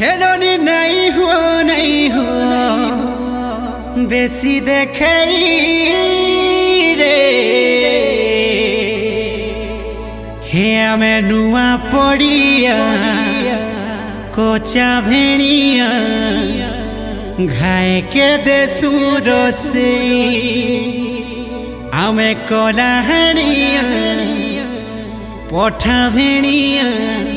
हेलोनी नहीं हो बेसी देखे रे हे आमे नुआ पड़िया कोचा भेड़िया घाय के देसु रोसे आमे कोलाहड़िया पोठा भेड़िया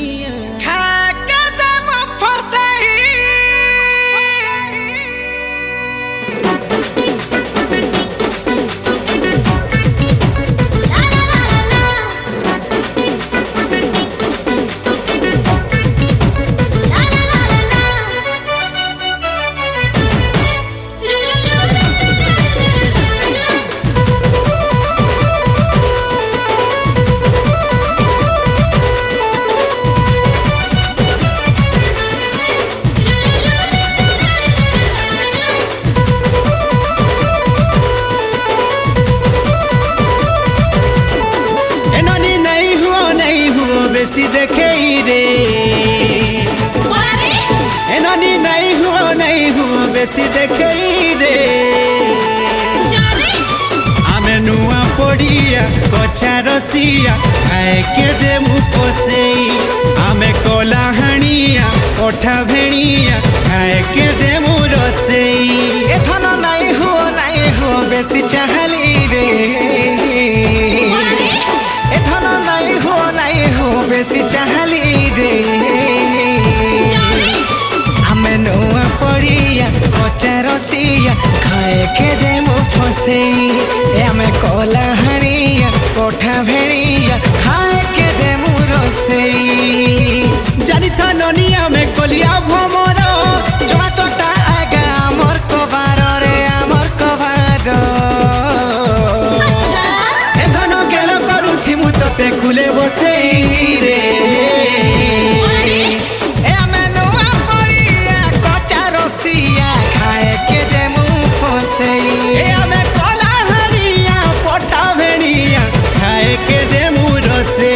बेसी देखे रे एनानी नहीं हो बेसी देखे रे आमे नुआ पड़िया कोचा रसिया खाए के दे मुपोसे आमे कोलाहड़िया कोठा भेड़िया खाए के दे मुरोसे एथन नहीं हो बेसी चाहली रे एथन नहीं हो बेसी चाहली रे आमे नुआ पड़िया कोचा रसिया खाए के दे मुफसे आमे कोलाहड़िया कोठा भेड़िया खाए के दे मुरोसे जानी था ननिया में कोलिया भमर जमा चटा आगा आमर कबार रे आमर कबार ए धन गेल करूथि मु तते खुले बसे रे ए आमे नुआ पड़िया कोचा रसिया खाए के दे मुफसे ए आमे कोलाहड़िया पोठा भेड़िया खाए के दे मुरोसे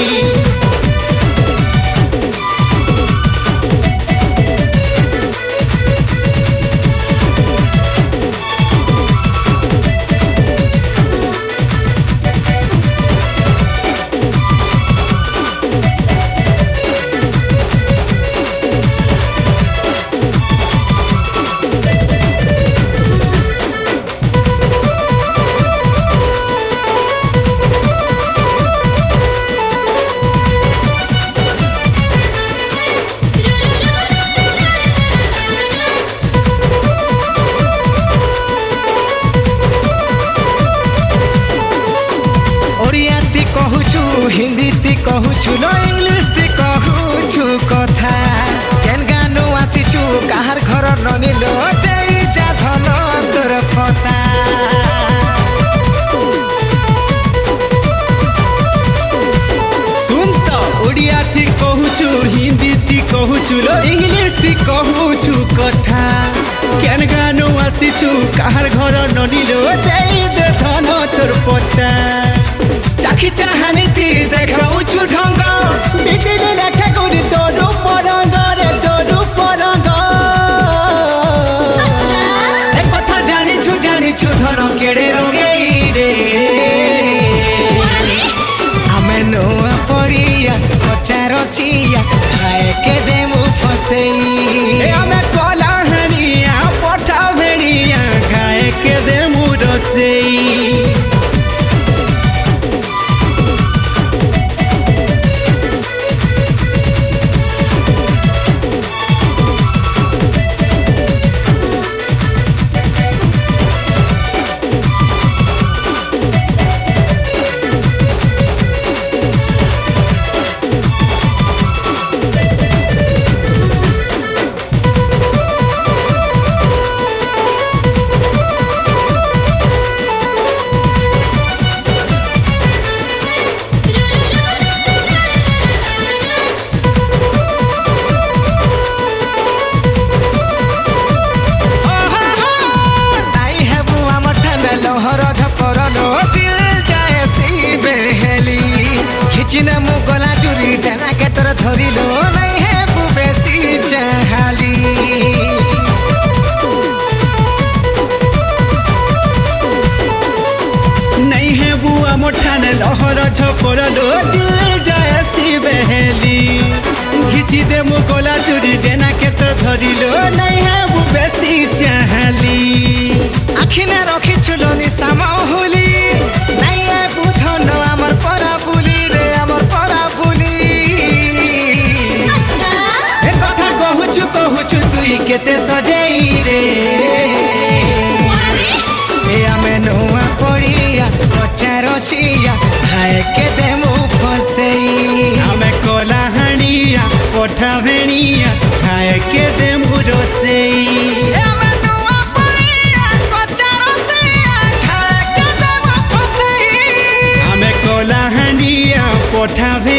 हिंदी ती कहूछु लो इंग्लिश ती कहूछु कथा केन गानो आसीछु काहार घर ननिलो देई जा धन तोर पता सुन तो ओडिया ती कहूछु हिंदी ती कहूछु लो इंग्लिश ती कहूछु कथा केन गानो आसीछु काहार घर ननिलो देई दे धन तोर पता चाखी चाहानी ती देखाउछु ढंग बिचले लेखा कोनी तोरु परंग रे तोरु परंग ए कथा जानिछु धर केड़े रंगेई रे आमे नुआ पड़िया कोचा रसिया खाए के दे मुफसेई ए आमे कोलाहड़िया पोठा भेड़िया खाए के दे मुरोसेई चिना मु गला चुरी टेना के तर धरिलो नहीं है बेसी चाहल छपड़लो दिल जाए सी बहेली घिची दे मु गोला चूड़ी डेना के तो धरिलो नहीं है वो बेसी चाहली आखिने रखी चुलोनी सामहुली नहीं है बुधन आमर परा बुली रे आमर परा बुली ए कथा कहूचु तुई केते सजेई रे ए आमे नुआ पड़िया कच्चा रसिया खाए के देमु फसेई आमे कोला हानिया पठा भेणिया खाए के देमु रोसेई ए आमे नुआ पड़िया कच्चा रसिया खाए के देमु फसेई आमे कोला हानिया पठा